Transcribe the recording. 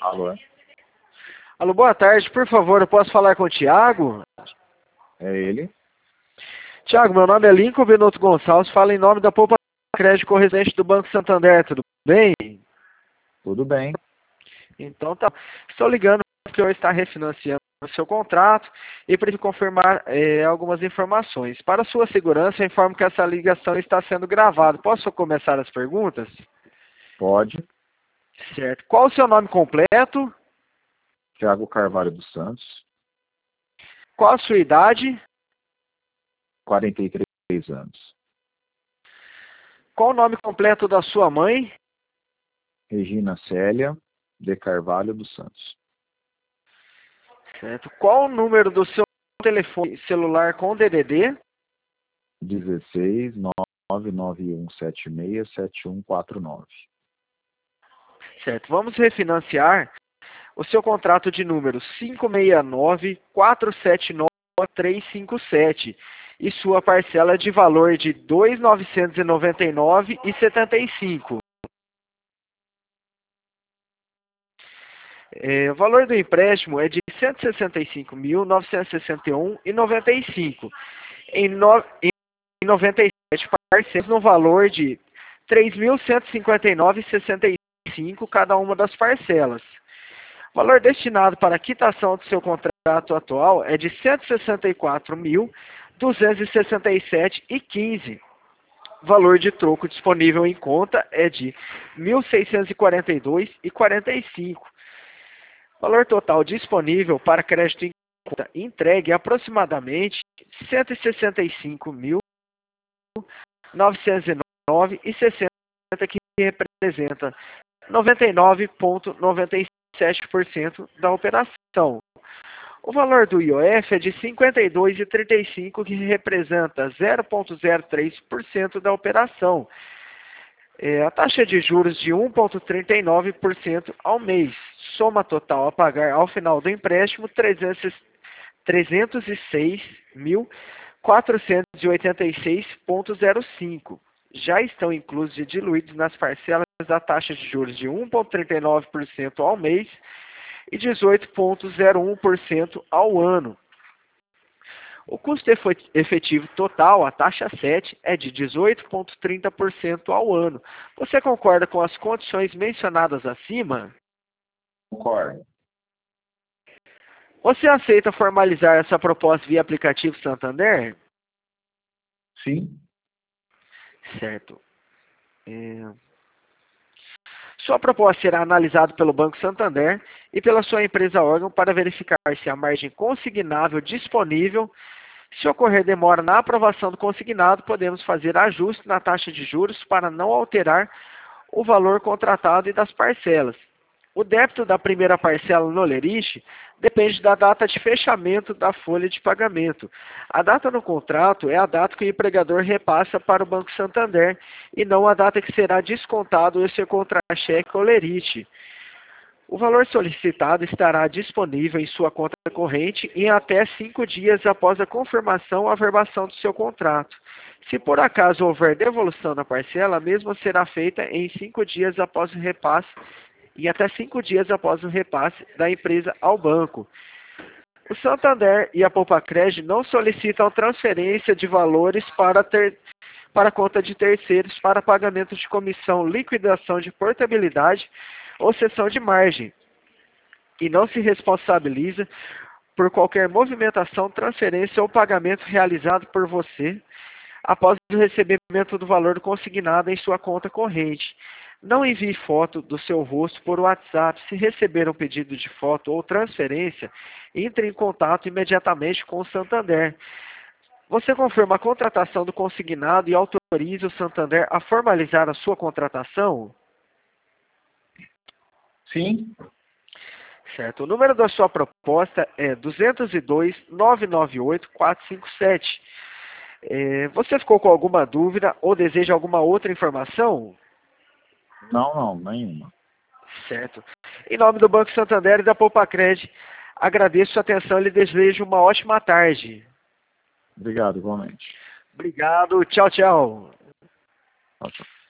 Alô, Alô, boa tarde. Por favor, eu posso falar com o Thiago? é ele? Thiago, meu nome é Lincoln Benotto Gonçalves, falo em nome da Poupa Crédito Correspondente do Banco Santander, tudo bem? Tudo bem? Então tá. Estou ligando porque eu está refinanciando o seu contrato e para confirmar algumas informações. Para sua segurança, eu informo que essa ligação está sendo gravada. Posso começar as perguntas? Pode. Certo. Qual o seu nome completo? Thiago Carvalho dos Santos, Qual a sua idade? 43 anos. Qual o nome completo da sua mãe? Regina Célia de Carvalho dos Santos. Certo. Qual o número do seu telefone celular com DDD? 16 991767149. Certo. Vamos refinanciar o seu contrato de número 569-479-357 e sua parcela de valor de R$ 2.999,75. O valor do empréstimo é de R$ 165.961,95 em 97 parcelas no valor de R$ 3.159,65 cada uma das parcelas. O valor destinado para a quitação do seu contrato atual é de R$ 164.267,15. O valor de troco disponível em conta é de R$ 1.642,45. O valor total disponível para crédito em conta entregue é aproximadamente R$ 165.909,60, que representa 99,97% da operação. O valor do IOF é de R$ 52,35, que representa 0,03% da operação. A taxa de juros de 1,39% ao mês. Soma total a pagar ao final do empréstimo R$ 306.486,05. Já estão inclusos e diluídos nas parcelas da taxa de juros de 1,39% ao mês e 18,01% ao ano. O custo efetivo total, a taxa 7, é de 18,30% ao ano. Você concorda com as condições mencionadas acima? Concordo. Você aceita formalizar essa proposta via aplicativo Santander? Sim. Certo. Sua proposta será analisada pelo Banco Santander e pela sua empresa órgão para verificar se a margem consignável disponível. Se ocorrer demora na aprovação do consignado, podemos fazer ajuste na taxa de juros para não alterar o valor contratado e das parcelas. O débito da primeira parcela no Lerich depende da data de fechamento da folha de pagamento. A data no contrato é a data que o empregador repassa para o Banco Santander e não a data que será descontado esse contra-cheque ou Lerich. O valor solicitado estará disponível em sua conta corrente em até 5 dias após a confirmação ou averbação do seu contrato. Se por acaso houver devolução da parcela, a mesma será feita em 5 dias após o repasse e até 5 dias após o repasse da empresa ao banco. O Santander e a Poupacred não solicitam transferência de valores para a conta de terceiros para pagamento de comissão, liquidação de portabilidade ou cessão de margem, e não se responsabiliza por qualquer movimentação, transferência ou pagamento realizado por você após o recebimento do valor consignado em sua conta corrente. Não envie foto do seu rosto por WhatsApp. Se receber um pedido de foto ou transferência, entre em contato imediatamente com o Santander. Você confirma a contratação do consignado e autoriza o Santander a formalizar a sua contratação? Sim. Certo. O número da sua proposta é 202-998-457. Você ficou com alguma dúvida ou deseja alguma outra informação? Não, nenhuma. Certo. Em nome do Banco Santander e da Poupacred, agradeço a atenção e lhe desejo uma ótima tarde. Obrigado, igualmente. Obrigado. Tchau, tchau. Tchau, tchau.